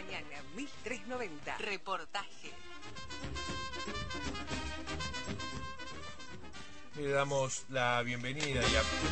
Mañana 1390. Reportaje. Le damos la bienvenida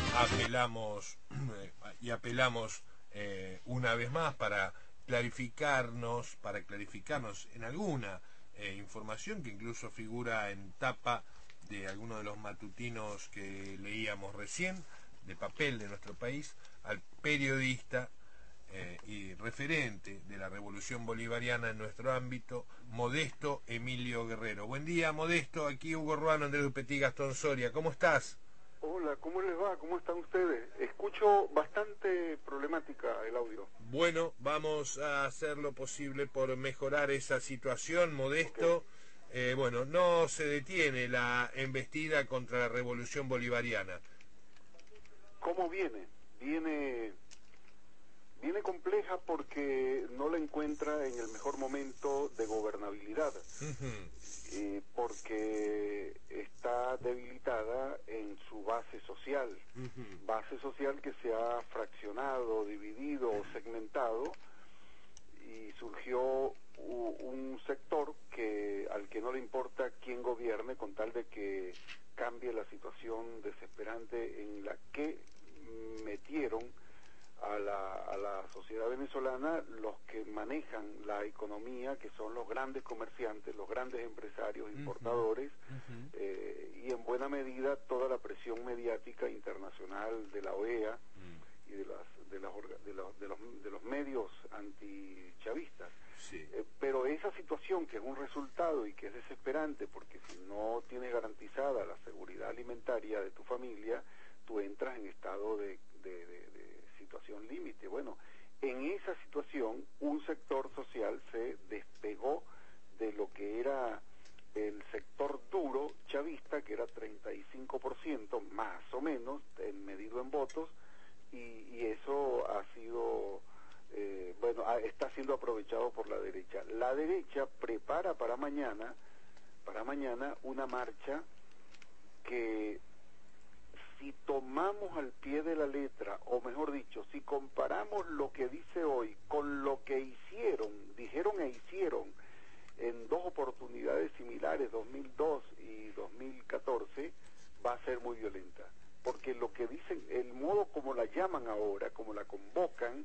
y apelamos una vez más para clarificarnos en alguna información que incluso figura en tapa de alguno de los matutinos que leíamos recién, de papel de nuestro país, al periodista y referente de la Revolución Bolivariana en nuestro ámbito, Modesto Emilio Guerrero. Buen día, Modesto. Aquí Hugo Ruano, Andrés Dupetit, Gastón Soria. ¿Cómo estás? Hola, ¿cómo les va? ¿Cómo están ustedes? Escucho bastante problemática el audio. Bueno, vamos a hacer lo posible por mejorar esa situación, Modesto. Okay. Bueno, no se detiene la embestida contra la Revolución Bolivariana. ¿Cómo viene? Viene compleja porque no la encuentra en el mejor momento de gobernabilidad, porque está debilitada en su base social, base social que se ha fraccionado, dividido o segmentado, y surgió un sector al que no le importa quién gobierne con tal de que cambie la situación desesperante en la que metieron a la sociedad venezolana los que manejan la economía, que son los grandes comerciantes, los grandes empresarios, importadores, y en buena medida toda la presión mediática internacional de la OEA y de los medios antichavistas. Sí. Pero esa situación, que es un resultado y que es desesperante, porque si no tienes garantizada la seguridad alimentaria de tu familia, tú entras en estado de situación límite. Bueno, en esa situación un sector social se despegó de lo que era el sector duro chavista, que era 35% más o menos medido en votos, y eso ha sido está siendo aprovechado por la derecha. La derecha prepara para mañana una marcha que, si tomamos al pie de la letra, o mejor dicho, si comparamos lo que dice hoy con lo que dijeron e hicieron en dos oportunidades similares, 2002 y 2014, va a ser muy violenta. Porque lo que dicen, el modo como la llaman ahora, como la convocan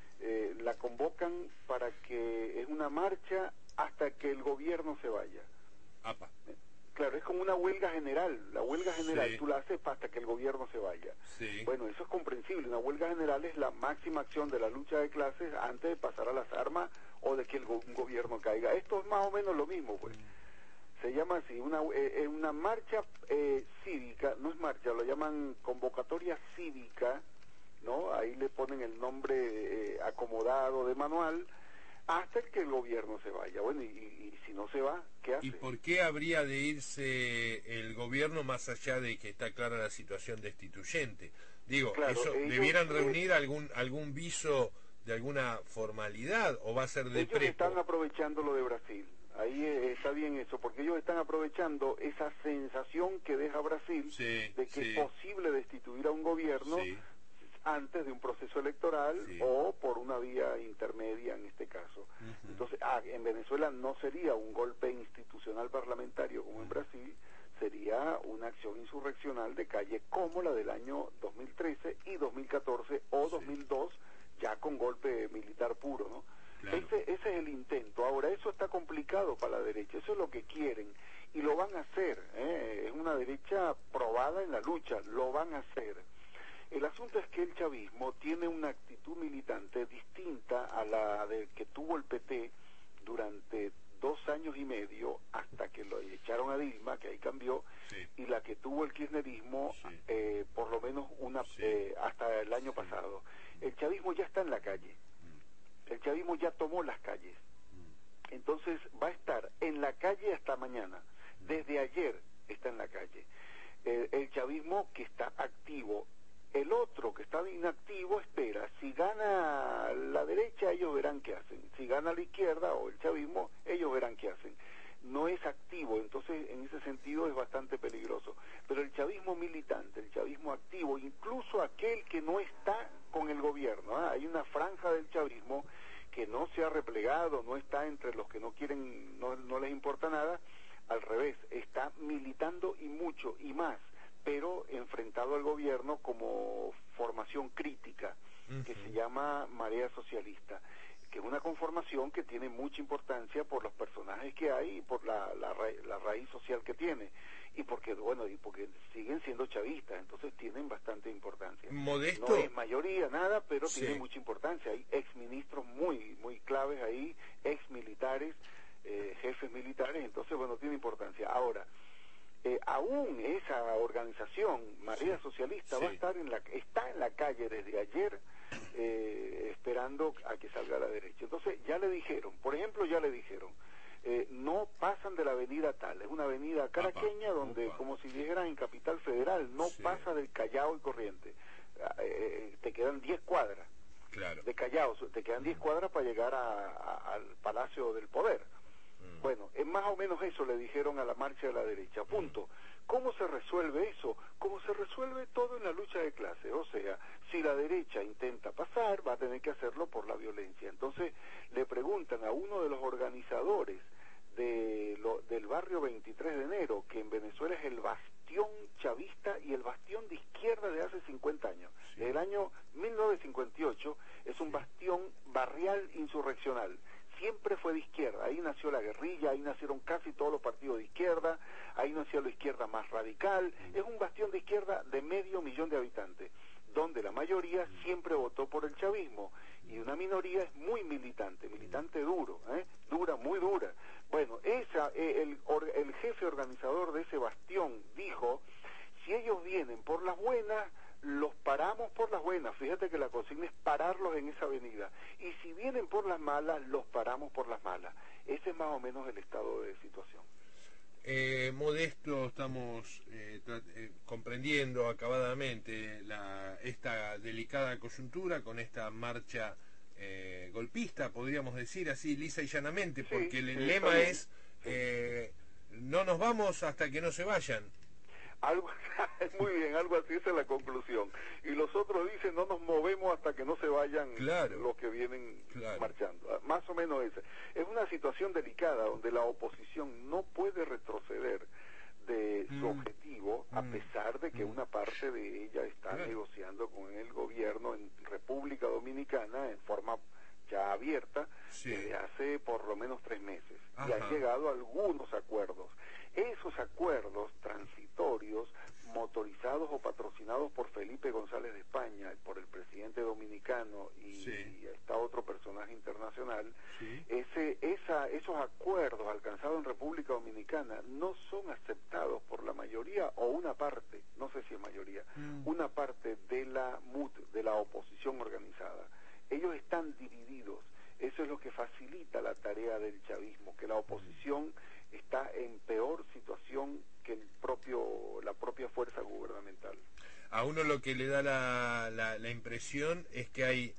para que es una marcha hasta que el gobierno se vaya. Apa. Claro, es como una huelga general. La huelga general, sí, tú la haces hasta que el gobierno se vaya. Sí. Bueno, eso es comprensible. Una huelga general es la máxima acción de la lucha de clases antes de pasar a las armas o de que un gobierno caiga. Esto es más o menos lo mismo, pues. Se llama así, una marcha cívica, no es marcha, lo llaman convocatoria cívica, ¿no? Ahí le ponen el nombre acomodado de manual, hasta que el gobierno se vaya. Bueno, y si no se va, ¿qué hace? ¿Y por qué habría de irse el gobierno más allá de que está clara la situación destituyente? Digo, claro, eso ¿debieran reunir algún viso de alguna formalidad o va a ser de ellos prepo? Están aprovechando lo de Brasil. Ahí está bien eso, porque ellos están aprovechando esa sensación que deja Brasil, sí, de que es posible destituir a un gobierno antes de un proceso electoral o por una vía intermedia en este caso. Entonces, en Venezuela no sería un golpe institucional parlamentario como en Brasil, sería una acción insurreccional de calle como la del año 2013 y 2014 o 2002, ya con golpe militar puro, ¿no? Claro. Ese es el intento. Ahora, eso está complicado para la derecha, eso es lo que quieren, y lo van a hacer, es una derecha probada en la lucha, lo van a hacer. El asunto es que el chavismo tiene una actitud militante distinta a la que tuvo el PT durante 2 años y medio, hasta que lo echaron a Dilma, que ahí cambió, y la que tuvo el kirchnerismo, por lo menos hasta el año pasado. El chavismo ya está en la calle. El chavismo ya tomó las calles. Entonces va a estar en la calle hasta mañana. Desde ayer está en la calle. El chavismo que está activo. El otro que está inactivo espera. Si gana la derecha, ellos verán qué hacen. Si gana la izquierda o el chavismo, ellos verán qué hacen. No es activo, entonces en ese sentido es bastante peligroso. Pero el chavismo militante, el chavismo activo, incluso aquel que no está con el gobierno, hay una franja del chavismo que no se ha replegado, no está entre los que no quieren, no les importa nada, al revés, está militando y mucho y más, pero enfrentado al gobierno como formación crítica, que se llama Marea Socialista, que es una conformación que tiene mucha importancia por los personajes que hay y por la raíz social que tiene, y porque siguen siendo chavistas, entonces tienen bastante importancia. Modesto. No es mayoría, nada, pero tiene mucha importancia. Hay exministros muy claves ahí, exmilitares, jefes militares, entonces tiene importancia. Ahora, aún esa organización, Marea Socialista, va a estar está en la calle desde ayer, esperando a que salga a la derecha. Entonces ya le dijeron, por ejemplo, no pasan de la avenida tal, es una avenida caraqueña donde, como si dijeran en Capital Federal, no pasa del Callao y Corriente. Te quedan 10 cuadras de Callao, te quedan 10 cuadras para llegar al Palacio del Poder. Bueno, es más o menos eso le dijeron a la marcha de la derecha, punto. ¿Cómo se resuelve eso? Como se resuelve todo en la lucha de clases, o sea, si la derecha intenta pasar, va a tener que hacerlo por la violencia. Entonces le preguntan a uno de los organizadores del barrio 23 de enero, que en Venezuela es el bastión chavista y el bastión de izquierda de hace 50 años. Desde el año 1958 es un bastión barrial insurreccional. Siempre fue de izquierda, ahí nació la guerrilla, ahí nacieron casi todos los partidos de izquierda, ahí nació la izquierda más radical, es un bastión de izquierda de 500.000 de habitantes, donde la mayoría siempre votó por el chavismo, y una minoría es muy militante duro, muy dura. Bueno, el jefe organizador de ese bastión dijo, si ellos vienen por las buenas, los paramos por las buenas, fíjate que la consigna es pararlos en esa avenida, y si vienen por las malas, los paramos por las malas. Ese es más o menos el estado de situación. Modesto, estamos comprendiendo acabadamente esta delicada coyuntura con esta marcha golpista, podríamos decir así, lisa y llanamente, porque el lema es no nos vamos hasta que no se vayan. Muy bien, algo así es la conclusión. Y los otros dicen, no nos movemos hasta que no se vayan los que vienen marchando. Más o menos esa. Es una situación delicada donde la oposición no puede retroceder de su objetivo, a pesar de que una parte de ella está negociando con el gobierno en República Dominicana en forma ya abierta desde hace por lo menos 3 meses. Y han llegado a algunos acuerdos. Esos acuerdos transitorios, motorizados o patrocinados por Felipe González de España, por el presidente dominicano y está otro personaje internacional, esos acuerdos alcanzados en República Dominicana no son aceptados por la mayoría o una parte, no sé si es mayoría, una parte de la MUD, de la oposición organizada. Ellos están divididos. Eso es lo que facilita la tarea del chavismo, que la oposición está en peor situación que la propia fuerza gubernamental. A uno lo que le da la impresión es que hay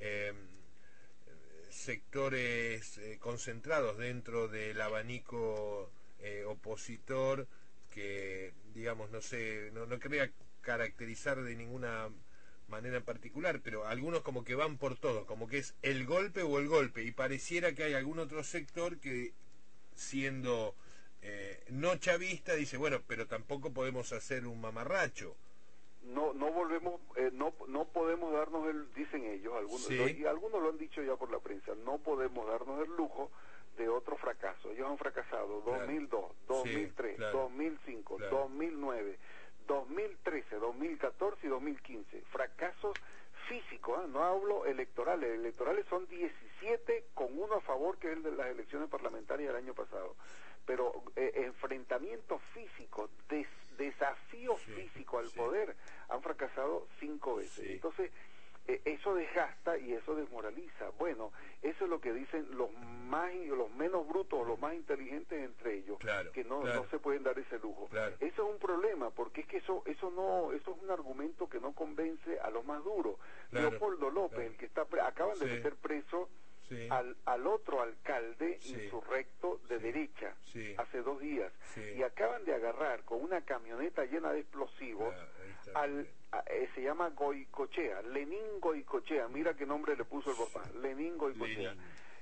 sectores concentrados dentro del abanico opositor que, digamos, no quería caracterizar de ninguna manera en particular, pero algunos como que van por todo, como que es el golpe o el golpe, y pareciera que hay algún otro sector que, siendo no chavista, dice, bueno, pero tampoco podemos hacer un mamarracho. No volvemos, no podemos darnos dicen ellos, algunos, y algunos lo han dicho ya por la prensa, no podemos darnos el lujo de otro fracaso. Ellos han fracasado 2002, 2003, 2005, 2009, 2013, 2014 y 2015. Fracasos físicos, no hablo electorales. Electorales son 17 con uno a favor, que es el de las elecciones parlamentarias del año pasado. Pero enfrentamientos físicos, desafíos físicos al poder, han fracasado 5 veces. Entonces, eso desgasta y eso desmoraliza. Bueno, eso es lo que dicen los menos brutos, los más inteligentes entre ellos, que no se pueden dar ese lujo. Eso es un problema, porque es que eso es un argumento que no convence a los más duros. Leopoldo López, el que está acaban de meter preso al otro alcalde insurrecto de derecha hace 2 días, y acaban de agarrar con una camioneta llena de explosivos se llama Goicoechea, Lenín Goicoechea, mira qué nombre le puso el papá, Lenín Goicoechea,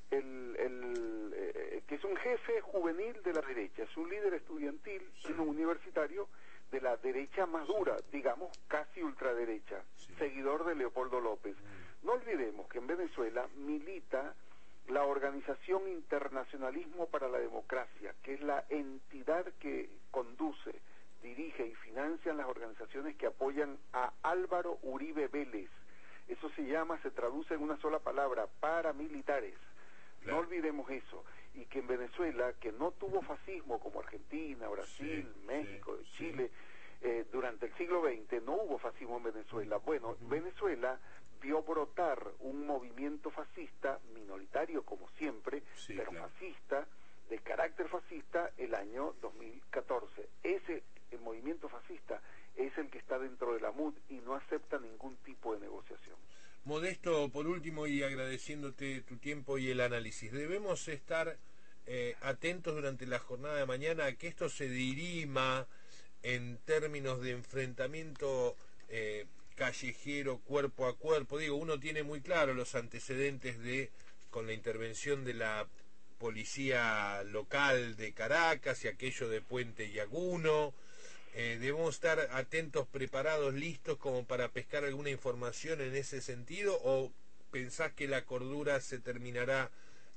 que es un jefe juvenil de la derecha, es un líder estudiantil, universitario, de la derecha más dura, digamos casi ultraderecha, seguidor de Leopoldo López. No olvidemos que en Venezuela milita la Organización Internacionalismo para la Democracia, que es la entidad que conduce, dirige y financian las organizaciones que apoyan a Álvaro Uribe Vélez. Eso se traduce en una sola palabra, paramilitares. Claro. No olvidemos eso. Y que en Venezuela, que no tuvo fascismo como Argentina, Brasil, México, Chile, durante el siglo XX, no hubo fascismo en Venezuela. Bueno, Venezuela vio brotar un movimiento fascista, minoritario como siempre, pero fascista, de carácter fascista, el año 2014. El movimiento fascista es el que está dentro de la MUD y no acepta ningún tipo de negociación. Modesto, por último, y agradeciéndote tu tiempo y el análisis, debemos estar atentos durante la jornada de mañana a que esto se dirima en términos de enfrentamiento callejero, cuerpo a cuerpo. Digo, uno tiene muy claro los antecedentes con la intervención de la policía local de Caracas y aquello de Puente Llaguno. ¿Debemos estar atentos, preparados, listos como para pescar alguna información en ese sentido, o pensás que la cordura se terminará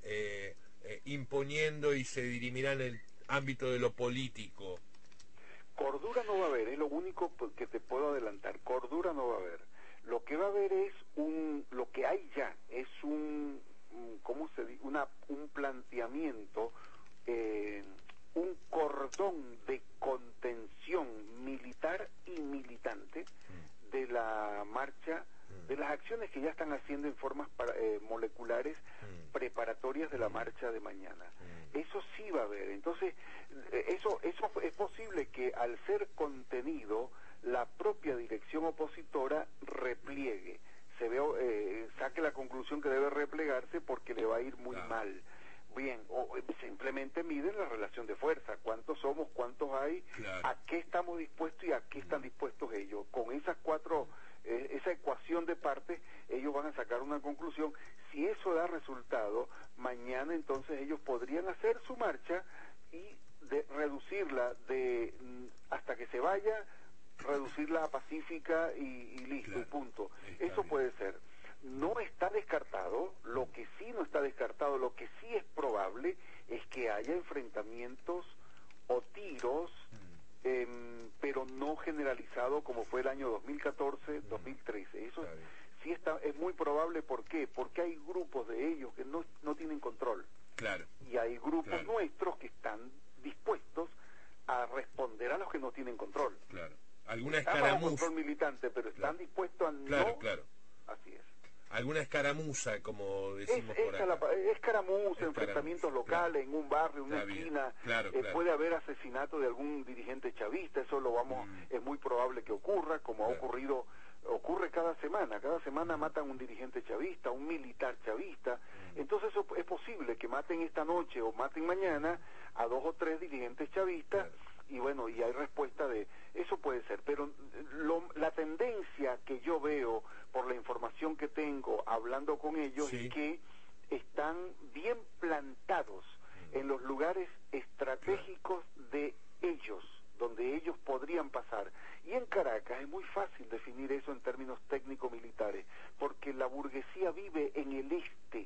imponiendo y se dirimirá en el ámbito de lo político? Cordura no va a haber, es lo único que te puedo adelantar. Cordura no va a haber. Lo que va a haber es lo que hay ya es ¿cómo se dice? Un planteamiento, un cordón de contención militar y militante de la marcha, de las acciones que ya están haciendo en formas moleculares preparatorias de la marcha de mañana. Eso sí va a haber. Entonces, eso es posible que al ser contenido, la propia dirección opositora repliegue, saque la conclusión que debe replegarse porque le va a ir muy mal. Bien, o simplemente miden la relación de fuerza, cuántos somos, cuántos hay, a qué estamos dispuestos y a qué están dispuestos ellos. Con esas esa ecuación de partes, ellos van a sacar una conclusión. Si eso da resultado, mañana entonces ellos podrían hacer su marcha y reducirla hasta que se vaya, reducirla a pacífica y listo, y punto. Eso puede ser. No está descartado, lo que sí no está descartado, lo que sí es probable es que haya enfrentamientos o tiros, pero no generalizado como fue el año 2014, 2013. Eso sí es muy probable. ¿Por qué? Porque hay grupos de ellos que no tienen control. Claro. Y hay grupos nuestros que están dispuestos a responder a los que no tienen control. Claro. Alguna escaramuza. Control militante, pero están dispuestos a no. Claro. Así es. Alguna escaramuza, como decimos por acá. Escaramuza, enfrentamientos locales, en un barrio, en una esquina. Puede haber asesinato de algún dirigente chavista, eso es muy probable que ocurra, como ocurre cada semana. Cada semana matan un dirigente chavista, un militar chavista. Entonces eso es posible que maten esta noche o maten mañana a 2 o 3 dirigentes chavistas. Y bueno, y hay respuesta de eso, puede ser, pero la tendencia que yo veo por la información que tengo hablando con ellos es que están bien plantados en los lugares estratégicos de ellos, donde ellos podrían pasar. Y en Caracas es muy fácil definir eso en términos técnico-militares, porque la burguesía vive en el este.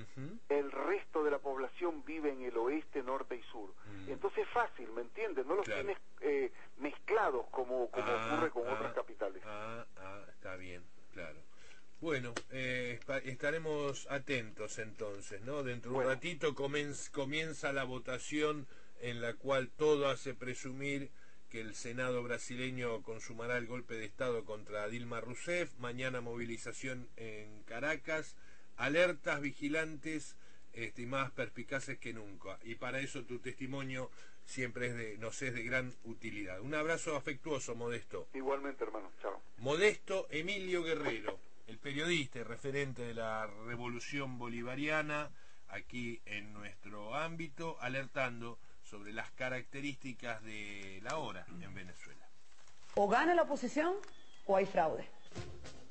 El resto de la población vive en el oeste, norte y sur. Entonces es fácil, ¿me entiendes? No los tienes mezclados como ocurre con otras capitales. Está bien, claro. Bueno, estaremos atentos entonces, ¿no? Dentro de un ratito comienza la votación en la cual todo hace presumir que el Senado brasileño consumará el golpe de Estado contra Dilma Rousseff. Mañana movilización en Caracas. Alertas, vigilantes y más perspicaces que nunca. Y para eso tu testimonio siempre nos es de gran utilidad. Un abrazo afectuoso, Modesto. Igualmente, hermano. Chao. Modesto Emilio Guerrero, el periodista y referente de la Revolución Bolivariana, aquí en nuestro ámbito, alertando sobre las características de la hora en Venezuela. O gana la oposición o hay fraude.